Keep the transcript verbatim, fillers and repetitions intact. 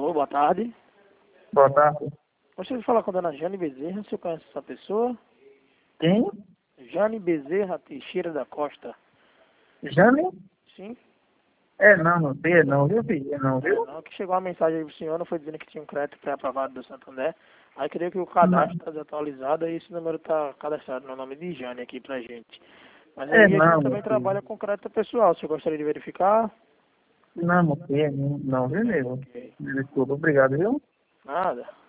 Alô, boa tarde. Boa tarde. Gostaria de falar com a dona Jane Bezerra. Você conhece essa pessoa? Quem? Jane Bezerra Teixeira da Costa. Jane? Sim? É não, não sei, é não, viu, filho? É não, É, viu? não, que chegou uma mensagem aí pro senhor, não foi dizendo que tinha um crédito pré-aprovado do Santander. Aí queria que o Não. cadastro está desatualizado e esse número está cadastrado no nome de Jane aqui pra gente. Mas É aí a gente não, meu também filho. trabalha com crédito pessoal. Você gostaria de verificar? Não, não sei, é não, não, viu, nego? Ok. Desculpa, obrigado, viu? Nada.